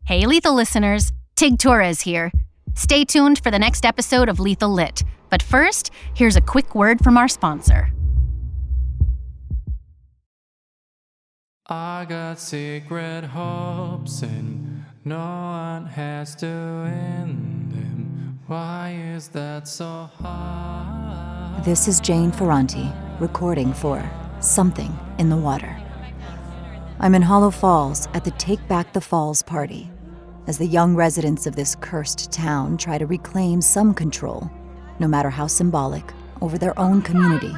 Hey, Lethal listeners, Tig Torres here. Stay tuned for the next episode of Lethal Lit. But first, here's a quick word from our sponsor. I got secret hopes and no one has to end them. Why is that so hard? This is Jane Ferranti, recording for Something in the Water. I'm in Hollow Falls at the Take Back the Falls party, as the young residents of this cursed town try to reclaim some control, no matter how symbolic, over their own community.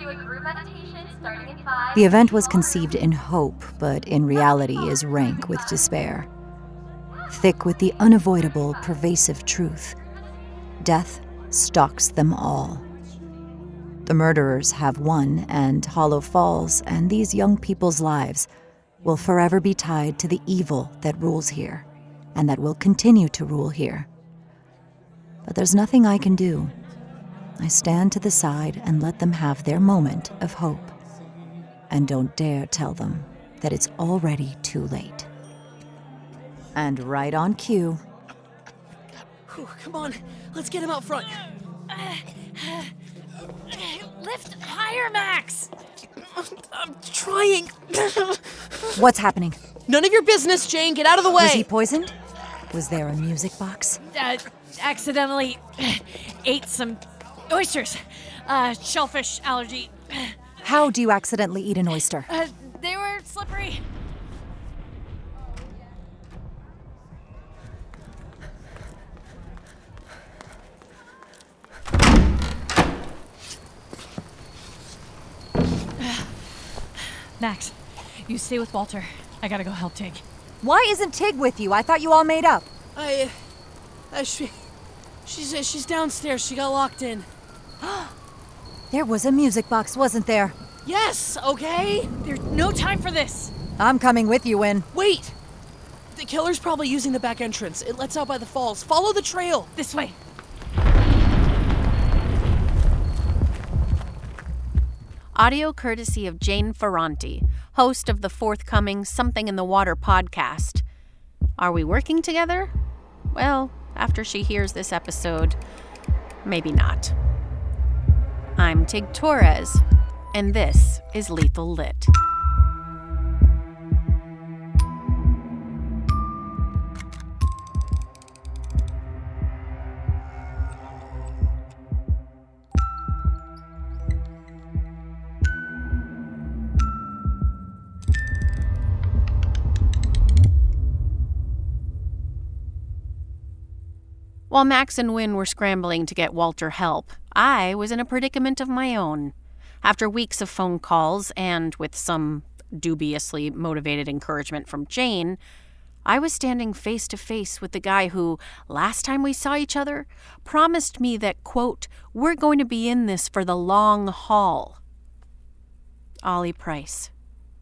The event was conceived in hope, but in reality is rank with despair. Thick with the unavoidable, pervasive truth. Death stalks them all. The murderers have won, and Hollow Falls and these young people's lives will forever be tied to the evil that rules here, and that will continue to rule here. But there's nothing I can do. I stand to the side and let them have their moment of hope, and don't dare tell them that it's already too late. And right on cue. Come on, let's get him out front. Lift higher, Max! I'm trying. What's happening? None of your business, Jane. Get out of the way. Was he poisoned? Was there a music box? Accidentally ate some oysters. Shellfish allergy. How do you accidentally eat an oyster? They were slippery. Max, you stay with Walter. I gotta go help Tig. Why isn't Tig with you? I thought you all made up. She's downstairs. She got locked in. There was a music box, wasn't there? Yes, okay? There's no time for this. I'm coming with you, Win. Wait! The killer's probably using the back entrance. It lets out by the falls. Follow the trail. This way. Audio courtesy of Jane Ferranti, host of the forthcoming Something in the Water podcast. Are we working together? Well, after she hears this episode, maybe not. I'm Tig Torres, and this is Lethal Lit. While Max and Win were scrambling to get Walter help, I was in a predicament of my own. After weeks of phone calls and with some dubiously motivated encouragement from Jane, I was standing face to face with the guy who, last time we saw each other, promised me that, quote, we're going to be in this for the long haul. Ollie Price.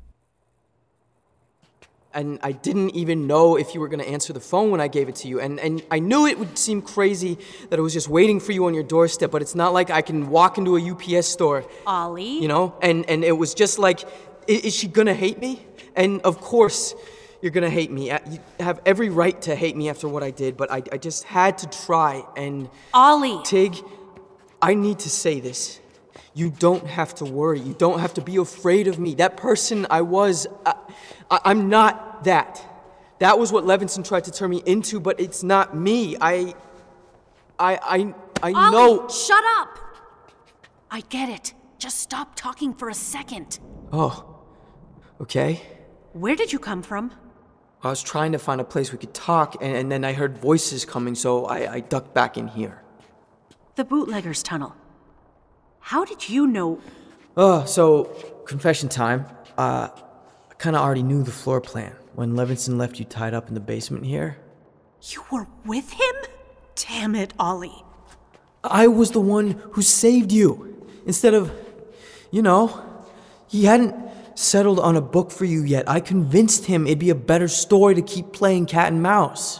And I didn't even know if you were going to answer the phone when I gave it to you. And I knew it would seem crazy that it was just waiting for you on your doorstep, but it's not like I can walk into a UPS store. Ollie? You know? And it was just like, is she going to hate me? And of course you're going to hate me. You have every right to hate me after what I did, but I just had to try. And Ollie! Tig, I need to say this. You don't have to worry. You don't have to be afraid of me. That person I was... I'm not that. That was what Levinson tried to turn me into, but it's not me. I Ollie, know... shut up! I get it. Just stop talking for a second. Oh, okay. Where did you come from? I was trying to find a place we could talk, and then I heard voices coming, so I ducked back in here. The bootlegger's tunnel. How did you know? So, confession time. I kind of already knew the floor plan when Levinson left you tied up in the basement here. You were with him? Damn it, Ollie. I was the one who saved you. Instead of, he hadn't settled on a book for you yet. I convinced him it'd be a better story to keep playing cat and mouse.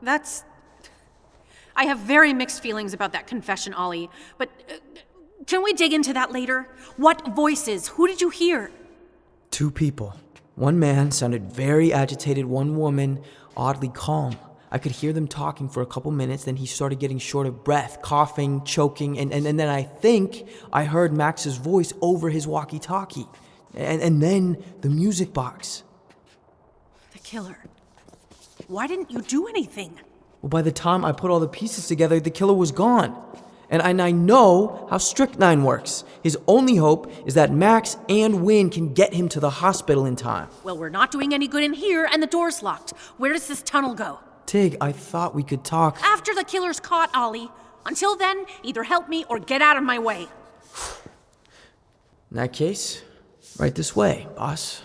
I have very mixed feelings about that confession, Ollie, but can we dig into that later? What voices? Who did you hear? 2 people. One man sounded very agitated, one woman oddly calm. I could hear them talking for a couple minutes, then he started getting short of breath, coughing, choking, and then I think I heard Max's voice over his walkie-talkie. And then the music box. The killer. Why didn't you do anything? Well, by the time I put all the pieces together, the killer was gone. And I know how Strychnine works. His only hope is that Max and Wynn can get him to the hospital in time. Well, we're not doing any good in here, and the door's locked. Where does this tunnel go? Tig, I thought we could talk. After the killer's caught, Ollie. Until then, either help me or get out of my way. In that case, right this way, boss.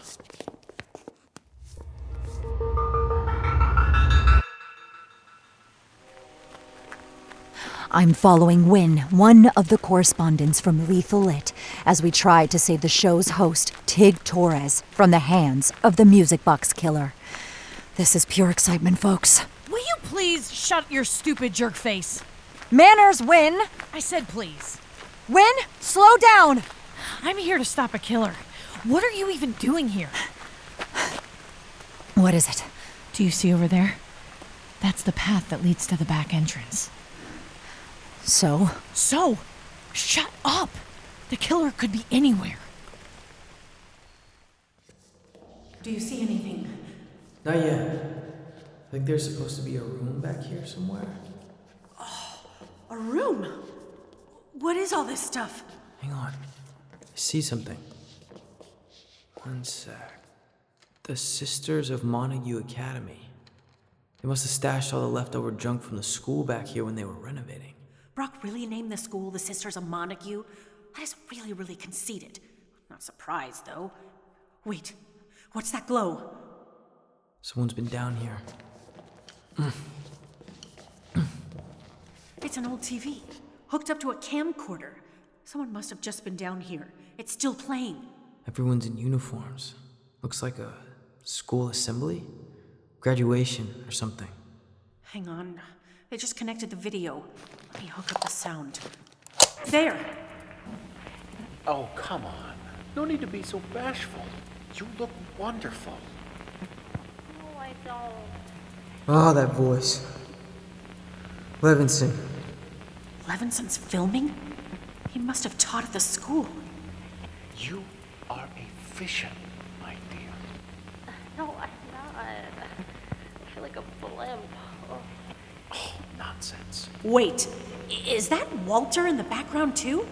I'm following Wynn, one of the correspondents from Lethal Lit, as we try to save the show's host, Tig Torres, from the hands of the Music Box Killer. This is pure excitement, folks. Will you please shut your stupid jerk face? Manners, Wynn! I said please. Wynn, slow down! I'm here to stop a killer. What are you even doing here? What is it? Do you see over there? That's the path that leads to the back entrance. So, shut up! The killer could be anywhere. Do you see anything? Not yet. I think there's supposed to be a room back here somewhere. A room? What is all this stuff? Hang on. I see something. One sec. The Sisters of Montague Academy. They must have stashed all the leftover junk from the school back here when they were renovating. Brock really named the school the Sisters of Montague? That is really, really conceited. Not surprised, though. Wait, what's that glow? Someone's been down here. It's an old TV, hooked up to a camcorder. Someone must have just been down here. It's still playing. Everyone's in uniforms. Looks like a school assembly? Graduation or something. Hang on. They just connected the video. Let me hook up the sound. There! Oh, come on. No need to be so bashful. You look wonderful. No, I don't. Ah, that voice. Levinson. Levinson's filming? He must have taught at the school. You are a vision, my dear. No, I'm not. I feel like a blimp. Oh. Oh, nonsense. Wait, is that Walter in the background too?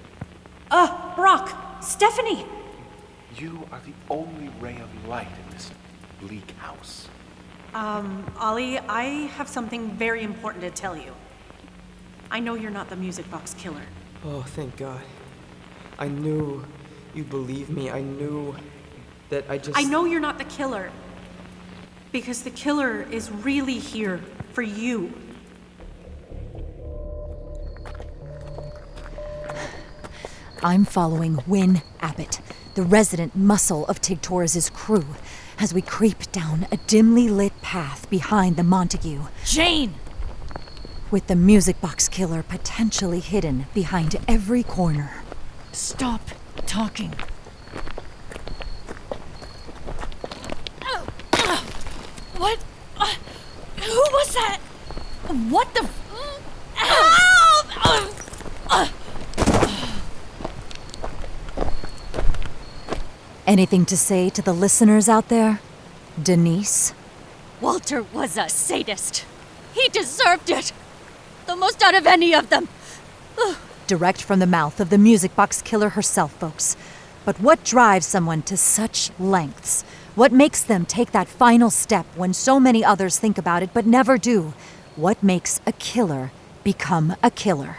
Brock! Stephanie! You are the only ray of light in this bleak house. Ollie, I have something very important to tell you. I know you're not the Music Box Killer. Oh, thank God. I knew you'd believe me. I knew that I know you're not the killer. Because the killer is really here for you. I'm following Wynn Abbott, the resident muscle of Tig Torres' crew, as we creep down a dimly lit path behind the Montague. Jane! With the Music Box Killer potentially hidden behind every corner. Stop talking. What? Who was that? What the? Anything to say to the listeners out there? Denise? Walter was a sadist. He deserved it. The most out of any of them. Direct from the mouth of the Music Box Killer herself, folks. But what drives someone to such lengths? What makes them take that final step when so many others think about it but never do? What makes a killer become a killer?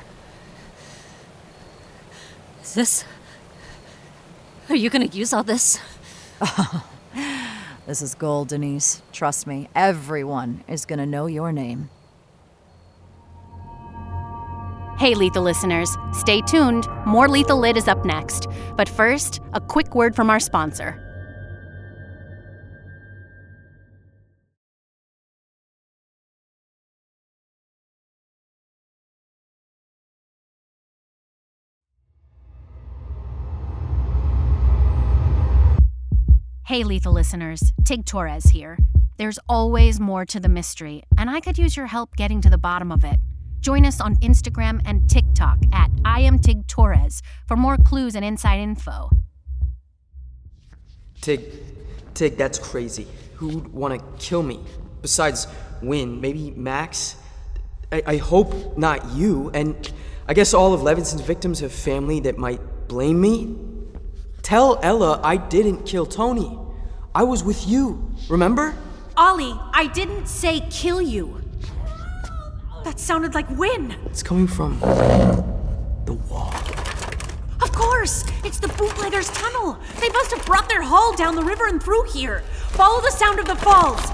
Is this... Are you gonna use all this? This is gold, Denise. Trust me, everyone is gonna know your name. Hey, Lethal listeners, stay tuned. More Lethal Lit is up next. But first, a quick word from our sponsor. Hey, lethal listeners, Tig Torres here. There's always more to the mystery, and I could use your help getting to the bottom of it. Join us on Instagram and TikTok at @IamTigTorres for more clues and inside info. Tig, that's crazy. Who'd want to kill me? Besides Wynn, maybe Max? I hope not you, and I guess all of Levinson's victims have family that might blame me. Tell Ella I didn't kill Tony. I was with you, remember? Ollie, I didn't say kill you. That sounded like Wynn. It's coming from the wall. Of course! It's the bootleggers' tunnel. They must have brought their haul down the river and through here. Follow the sound of the falls.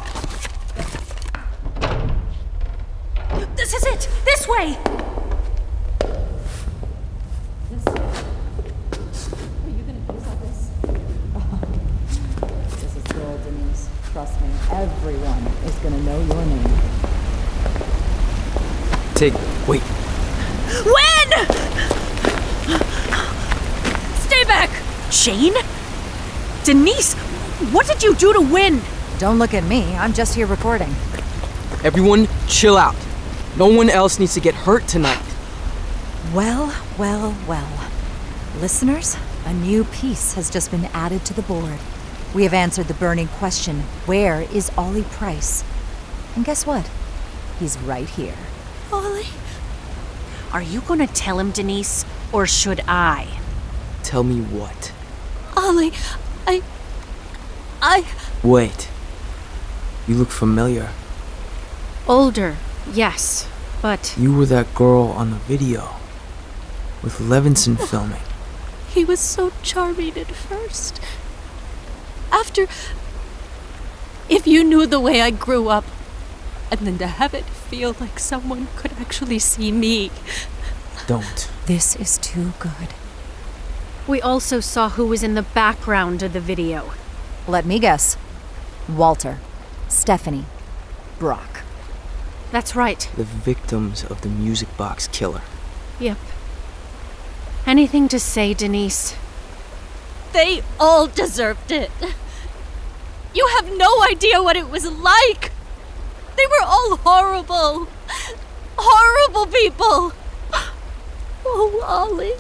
This is it! This way! This is good, Denise. Trust me, everyone is gonna know your name. Tig, wait. Wynn! Stay back! Jane? Denise, what did you do to Wynn? Don't look at me, I'm just here recording. Everyone, chill out. No one else needs to get hurt tonight. Well. Listeners, a new piece has just been added to the board. We have answered the burning question, where is Ollie Price? And guess what? He's right here. Ollie? Are you gonna tell him, Denise? Or should I? Tell me what? Ollie, I... Wait. You look familiar. Older, yes, but... You were that girl on the video. With Levinson filming. He was so charming at first. After... If you knew the way I grew up, and then to have it feel like someone could actually see me. Don't. This is too good. We also saw who was in the background of the video. Let me guess. Walter, Stephanie, Brock. That's right. The victims of the music box killer. Yep. Anything to say, Denise? They all deserved it. You have no idea what it was like. They were all horrible. Horrible people. Oh, Ollie.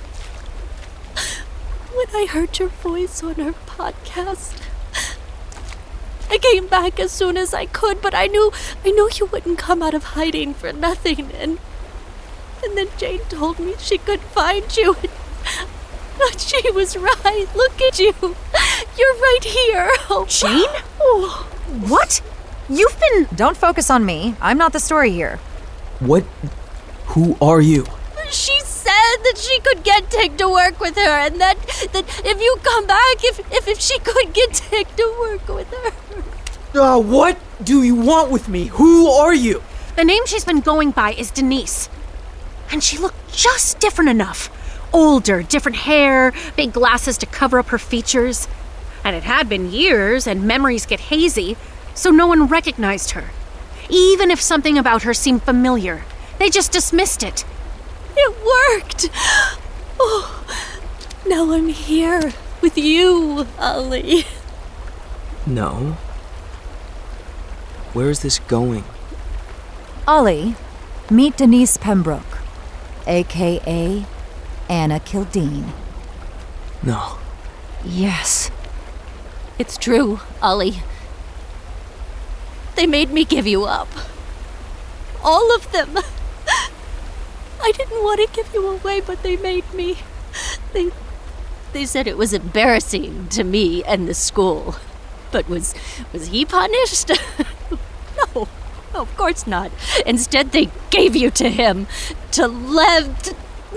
When I heard your voice on her podcast, I came back as soon as I could, but I knew you wouldn't come out of hiding for nothing, and then Jane told me she could find you, and she was right. Look at you. You're right here. Oh, Jane? Oh. What? You've been... Don't focus on me. I'm not the story here. What? Who are you? She said that she could get Tig to work with her, and that if you come back, if she could get Tig to work with her. What do you want with me? Who are you? The name she's been going by is Denise. And she looked just different enough. Older, different hair, big glasses to cover up her features. And it had been years, and memories get hazy, so no one recognized her. Even if something about her seemed familiar, they just dismissed it. It worked! Oh, now I'm here with you, Ollie. No. Where is this going? Ollie, meet Denise Pembroke, a.k.a. Anna Kildene. No. Yes. It's true, Ollie. They made me give you up. All of them. I didn't want to give you away, but they made me. They said it was embarrassing to me and the school. But was he punished? No, of course not. Instead, they gave you to him. To Lev.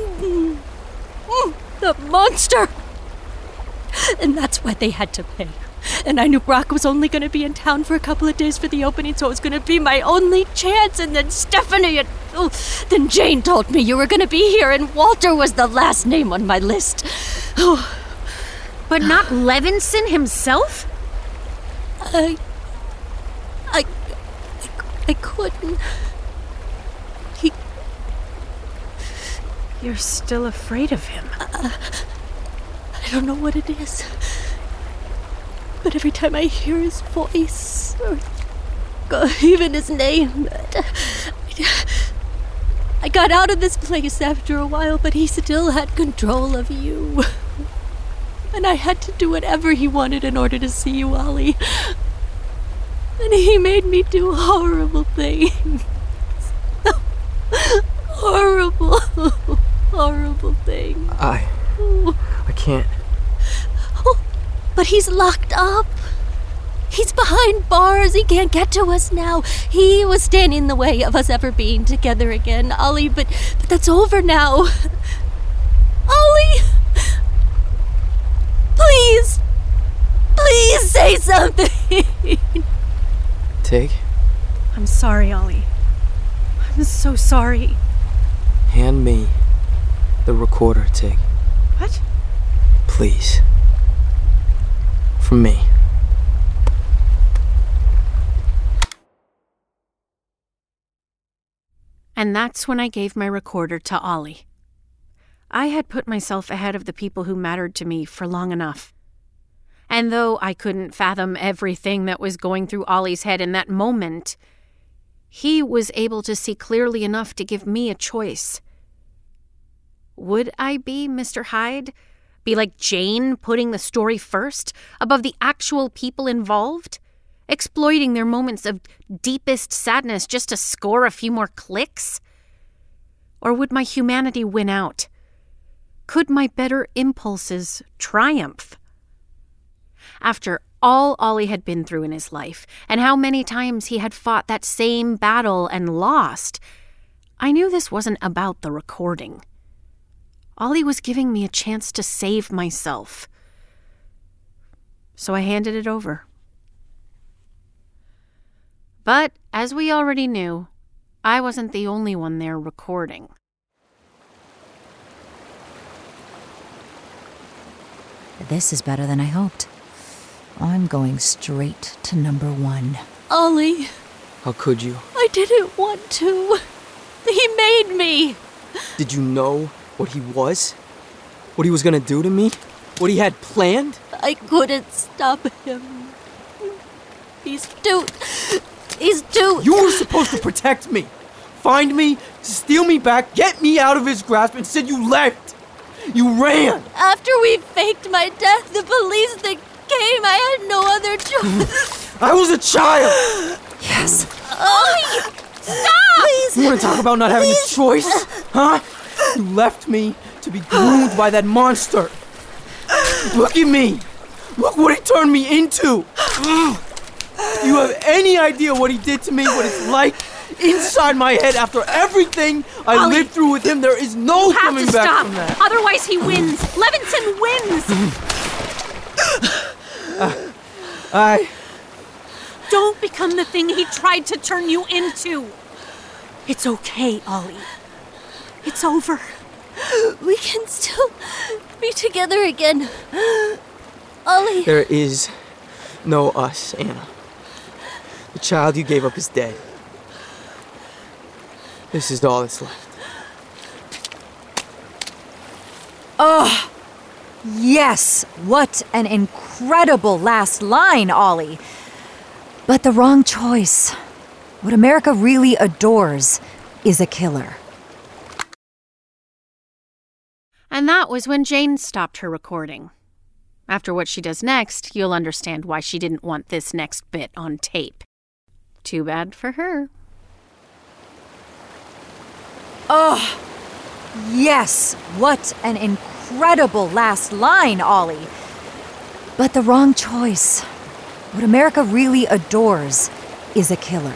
The monster. And that's why they had to pay. And I knew Brock was only going to be in town for a couple of days for the opening, so it was going to be my only chance. And then Stephanie and... then Jane told me you were going to be here, and Walter was the last name on my list. But not Levinson himself? I couldn't. You're still afraid of him. I don't know what it is. But every time I hear his voice, or even his name, I got out of this place after a while, but he still had control of you. And I had to do whatever he wanted in order to see you, Ollie. And he made me do horrible things. Horrible, horrible things. I can't. Oh, but he's locked up. He's behind bars. He can't get to us now. He was standing in the way of us ever being together again, Ollie, but that's over now. Ollie! Please! Please say something! Tig, I'm sorry, Ollie. I'm so sorry. hand me the recorder, Tig. What? Please. From me. And that's when I gave my recorder to Ollie. I had put myself ahead of the people who mattered to me for long enough. And though I couldn't fathom everything that was going through Ollie's head in that moment, he was able to see clearly enough to give me a choice. Would I be Mr. Hyde? Be like Jane, putting the story first, above the actual people involved? Exploiting their moments of deepest sadness just to score a few more clicks? Or would my humanity win out? Could my better impulses triumph? After all Ollie had been through in his life, and how many times he had fought that same battle and lost, I knew this wasn't about the recording. Ollie was giving me a chance to save myself. So I handed it over. But, as we already knew, I wasn't the only one there recording. This is better than I hoped. I'm going straight to number 1. Ollie, How could you? I didn't want to. He made me. Did you know what he was? What he was gonna do to me? What he had planned? I couldn't stop him. He's too... You were supposed to protect me. Find me, steal me back, get me out of his grasp. Instead, you left. You ran. After we faked my death, the police that came, I had no other choice. I was a child. Yes. Ollie, stop! Please. You want to talk about not having a choice? Huh? You left me to be groomed by that monster. Look at me. Look what he turned me into. Do you have any idea what he did to me, what it's like inside my head after everything I lived through with him? There is no coming back from that. Otherwise he wins. Levinson wins. Don't become the thing he tried to turn you into. It's okay, Ollie. It's over. We can still be together again. Ollie. There is no us, Anna. The child you gave up is dead. This is all that's left. Oh, yes. What an incredible last line, Ollie. But the wrong choice. What America really adores is a killer. And that was when Jane stopped her recording. After what she does next, you'll understand why she didn't want this next bit on tape. Too bad for her. Oh, yes. What an incredible last line, Ollie. But the wrong choice. What America really adores is a killer.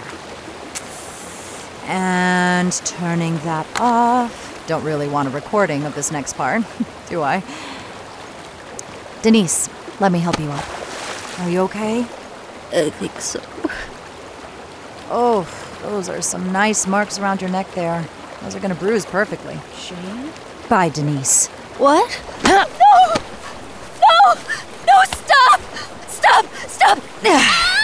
And turning that off. Don't really want a recording of this next part, do I? Denise, let me help you up. Are you okay? I think so. Oh, those are some nice marks around your neck there. Those are gonna bruise perfectly. Jane? Bye, Denise. What? No! No! No, stop! Stop! Stop! No!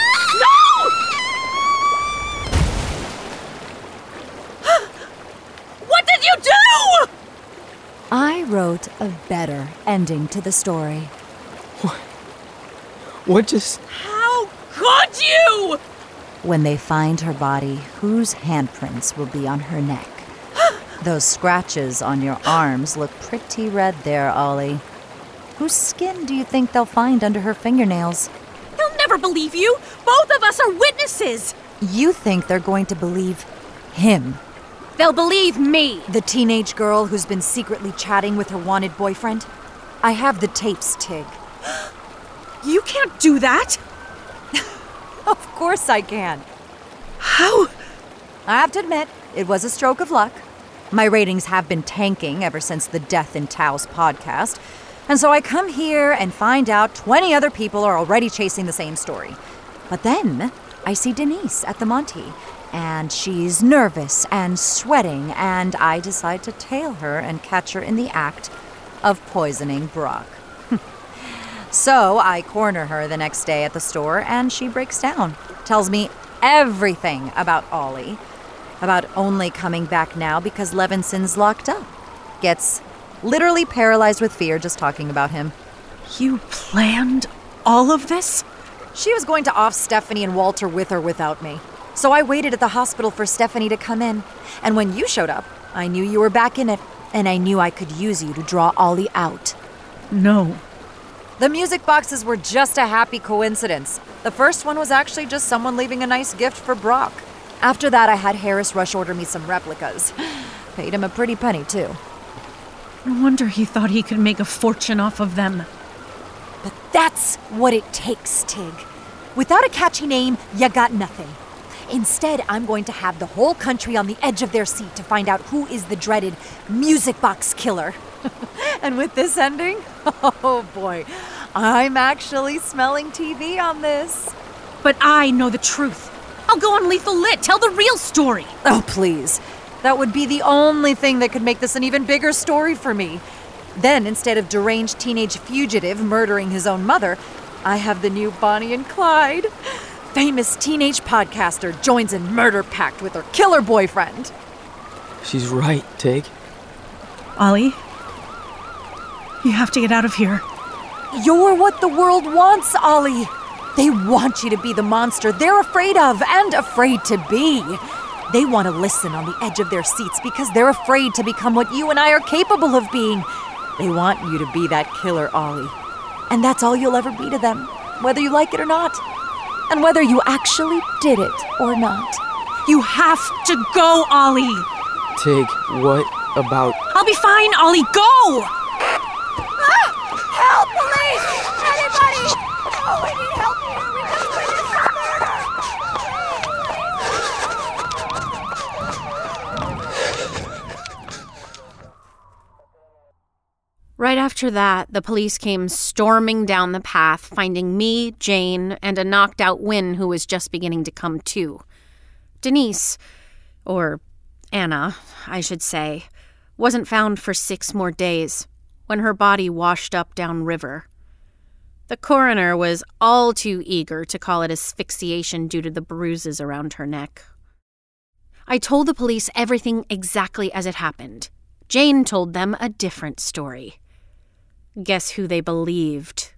What did you do? I wrote a better ending to the story. What just... How could you? When they find her body, whose handprints will be on her neck? Those scratches on your arms look pretty red there, Ollie. Whose skin do you think they'll find under her fingernails? They'll never believe you. Both of us are witnesses. You think they're going to believe him? They'll believe me. The teenage girl who's been secretly chatting with her wanted boyfriend? I have the tapes, Tig. You can't do that. Of course I can. How? I have to admit, it was a stroke of luck. My ratings have been tanking ever since the Death in Taos podcast, and so I come here and find out 20 other people are already chasing the same story. But then I see Denise at the Monty, and she's nervous and sweating, and I decide to tail her and catch her in the act of poisoning Brock. So I corner her the next day at the store, and she breaks down, tells me everything about Ollie, about only coming back now because Levinson's locked up. Gets literally paralyzed with fear just talking about him. You planned all of this? She was going to off Stephanie and Walter with or without me. So I waited at the hospital for Stephanie to come in. And when you showed up, I knew you were back in it, and I knew I could use you to draw Ollie out. No. The music boxes were just a happy coincidence. The first one was actually just someone leaving a nice gift for Brock. After that, I had Harris rush order me some replicas. Paid him a pretty penny, too. No wonder he thought he could make a fortune off of them. But that's what it takes, Tig. Without a catchy name, you got nothing. Instead, I'm going to have the whole country on the edge of their seat to find out who is the dreaded music box killer. And with this ending, oh boy, I'm actually smelling TV on this. But I know the truth. I'll go on Lethal Lit, tell the real story. Oh, please. That would be the only thing that could make this an even bigger story for me. Then, instead of deranged teenage fugitive murdering his own mother, I have the new Bonnie and Clyde. Famous teenage podcaster joins in murder pact with her killer boyfriend. She's right, Tig. Ollie, you have to get out of here. You're what the world wants, Ollie. They want you to be the monster they're afraid of and afraid to be. They want to listen on the edge of their seats because they're afraid to become what you and I are capable of being. They want you to be that killer, Ollie. And that's all you'll ever be to them, whether you like it or not. And whether you actually did it or not. You have to go, Ollie. Tig, what about... I'll be fine, Ollie. Go! Help, police! Anybody! Oh, we need help here. We just witnessed a murder! Right after that, the police came storming down the path, finding me, Jane, and a knocked-out Wynn who was just beginning to come to. Denise, or Anna, I should say, wasn't found for 6 more days, when her body washed up downriver. The coroner was all too eager to call it asphyxiation due to the bruises around her neck. I told the police everything exactly as it happened. Jane told them a different story. Guess who they believed?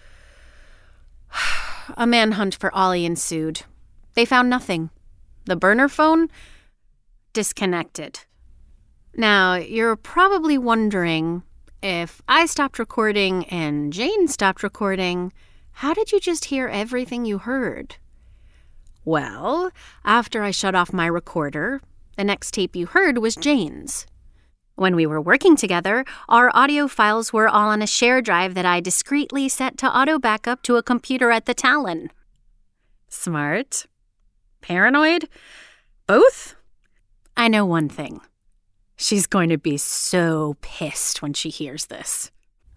A manhunt for Ollie ensued. They found nothing. The burner phone? Disconnected. Now, you're probably wondering, if I stopped recording and Jane stopped recording, how did you just hear everything you heard? Well, after I shut off my recorder, the next tape you heard was Jane's. When we were working together, our audio files were all on a share drive that I discreetly set to auto backup to a computer at the Talon. Smart? Paranoid? Both? I know one thing. She's going to be so pissed when she hears this.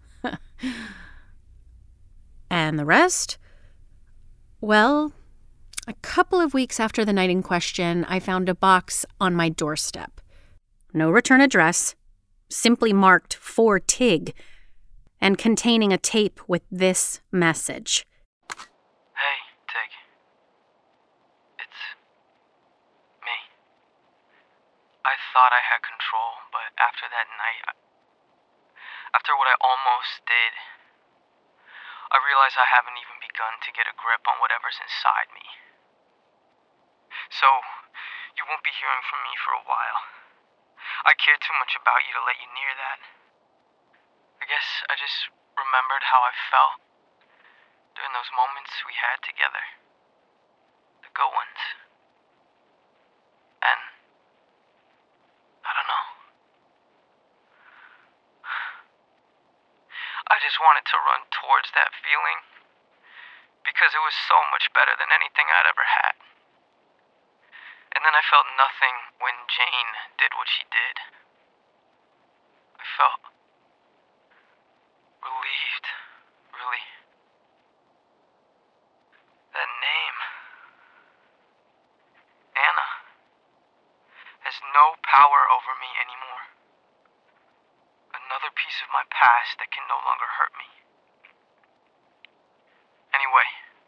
And the rest? Well, a couple of weeks after the night in question, I found a box on my doorstep. No return address, simply marked for Tig, and containing a tape with this message. Hey, Tig. It's me. I thought I had control, but after that night, after what I almost did, I realized I haven't even begun begun to get a grip on whatever's inside me. So, you won't be hearing from me for a while. I care too much about you to let you near that. I guess I just remembered how I felt during those moments we had together. The good ones. And I don't know. I just wanted to run towards that feeling because it was so much better than anything I'd ever had. And then I felt nothing when Jane did what she did. I felt relieved, really. That name, Anna, has no power over me anymore. Another piece of my past that can no longer hurt me. Anyway,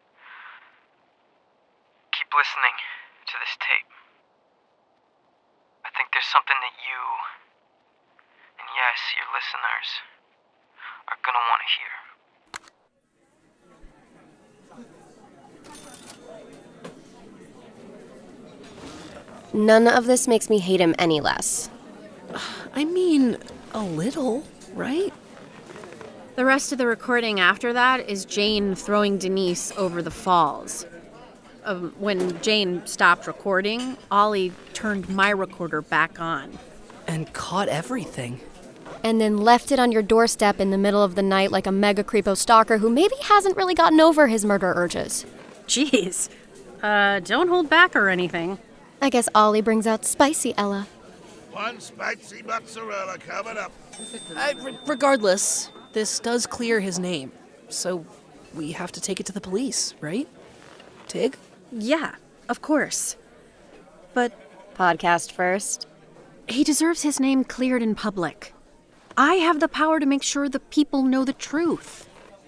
keep listening to this tape. I think there's something that you, and yes, your listeners, are gonna want to hear. None of this makes me hate him any less. I mean, a little, right? The rest of the recording after that is Jane throwing Denise over the falls. When Jane stopped recording, Ollie turned my recorder back on. And caught everything. And then left it on your doorstep in the middle of the night like a mega creepo stalker who maybe hasn't really gotten over his murder urges. Jeez. Don't hold back or anything. I guess Ollie brings out spicy Ella. One spicy mozzarella coming up. Regardless, this does clear his name. So we have to take it to the police, right? Tig? Yeah, of course. But Podcast first. he deserves his name cleared in public. I have the power to make sure the people know the truth.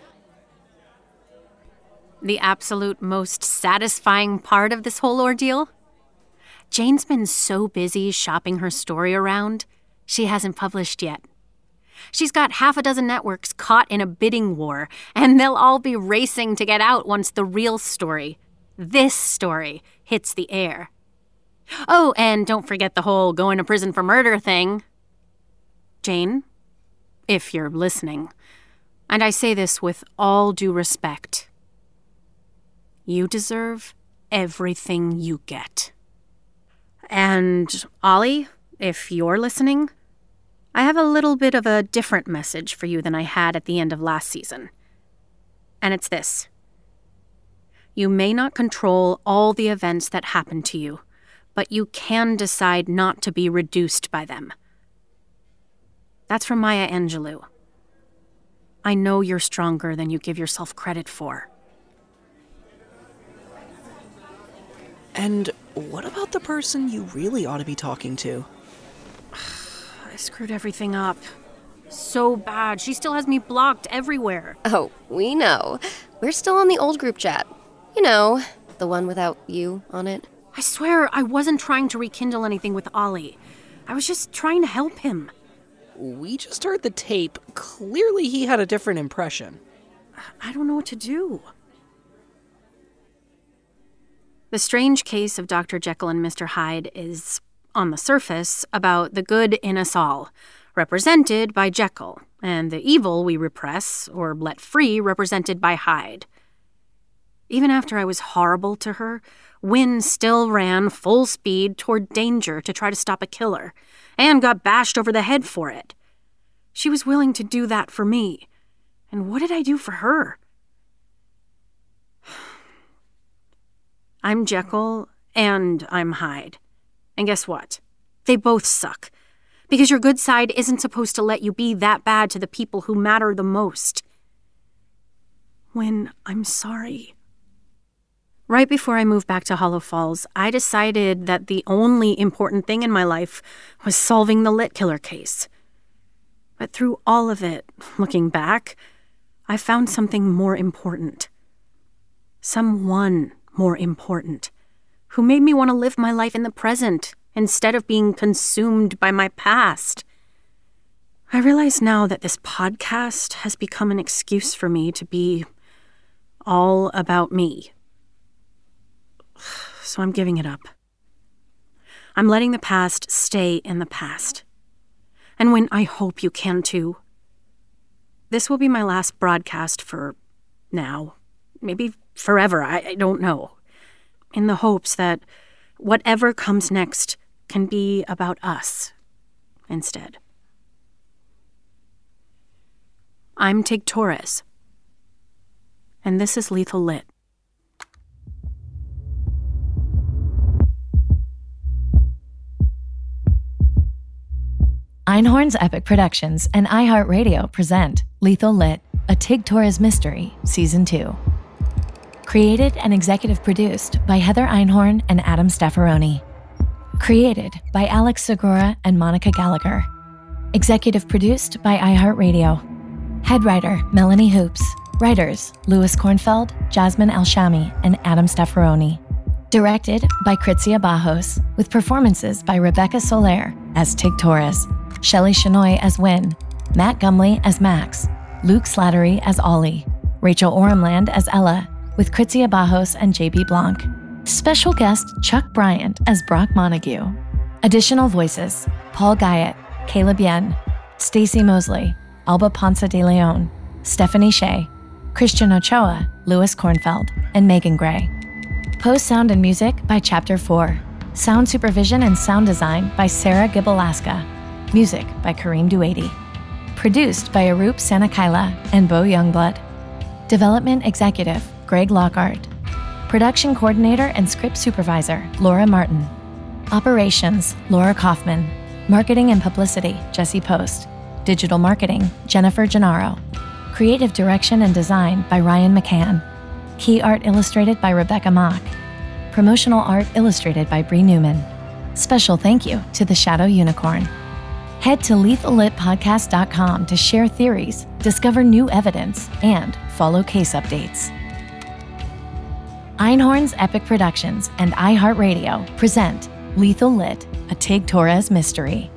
The absolute most satisfying part of this whole ordeal? Jane's been so busy shopping her story around, she hasn't published yet. She's got half a dozen networks caught in a bidding war, and they'll all be racing to get out once the real story, this story, hits the air. Oh, and don't forget the whole going to prison for murder thing. Jane, if you're listening, and I say this with all due respect, you deserve everything you get. And Ollie, if you're listening, I have a little bit of a different message for you than I had at the end of last season. And it's this. You may not control all the events that happen to you, but you can decide not to be reduced by them. That's from Maya Angelou. I know you're stronger than you give yourself credit for. And what about the person you really ought to be talking to? I screwed everything up. So bad. She still has me blocked everywhere. Oh, we know. We're still on the old group chat. You know, the one without you on it. I swear I wasn't trying to rekindle anything with Ollie. I was just trying to help him. We just heard the tape. Clearly he had a different impression. I don't know what to do. The strange case of Dr. Jekyll and Mr. Hyde is, on the surface, about the good in us all, represented by Jekyll, and the evil we repress or let free represented by Hyde. Even after I was horrible to her, Wynne still ran full speed toward danger to try to stop a killer, and got bashed over the head for it. She was willing to do that for me. And what did I do for her? I'm Jekyll, and I'm Hyde. And guess what? They both suck. Because your good side isn't supposed to let you be that bad to the people who matter the most. When I'm sorry. Right before I moved back to Hollow Falls, I decided that the only important thing in my life was solving the Lit Killer case. But through all of it, looking back, I found something more important. Someone more important, who made me want to live my life in the present instead of being consumed by my past. I realize now that this podcast has become an excuse for me to be all about me. So I'm giving it up. I'm letting the past stay in the past. And when I hope you can too. This will be my last broadcast for now. Maybe forever, I don't know. In the hopes that whatever comes next can be about us instead. I'm Tig Torres, and this is Lethal Lit. Einhorn's Epic Productions and iHeartRadio present Lethal Lit, a Tig Torres mystery, Season 2. Created and executive produced by Heather Einhorn and Adam Staffaroni. Created by Alex Segura and Monica Gallagher. Executive produced by iHeartRadio. Head writer, Melanie Hoops. Writers, Louis Kornfeld, Jasmine Alshami, and Adam Staffaroni. Directed by Kritzia Bajos, with performances by Rebecca Soler as Tig Torres, Shelley Shenoy as Wynn, Matt Gumley as Max, Luke Slattery as Ollie, Rachel Orumland as Ella, with Kritzia Bajos and JB Blanc. Special guest Chuck Bryant as Brock Montague. Additional voices, Paul Guyett, Caleb Yen, Stacey Mosley, Alba Ponce de Leon, Stephanie Shea, Christian Ochoa, Louis Kornfeld, and Megan Gray. Post sound and music by Chapter 4. Sound supervision and sound design by Sarah Gibalaska. Music by Kareem Duady. Produced by Arup Sanakaila and Bo Youngblood. Development executive, Greg Lockhart. Production coordinator and script supervisor, Laura Martin. Operations, Laura Kaufman. Marketing and publicity, Jesse Post. Digital marketing, Jennifer Gennaro. Creative direction and design by Ryan McCann. Key art illustrated by Rebecca Mock. Promotional art illustrated by Bree Newman. Special thank you to the Shadow Unicorn. Head to lethallitpodcast.com to share theories, discover new evidence, and follow case updates. Einhorn's Epic Productions and iHeartRadio present Lethal Lit, a Tig Torres mystery.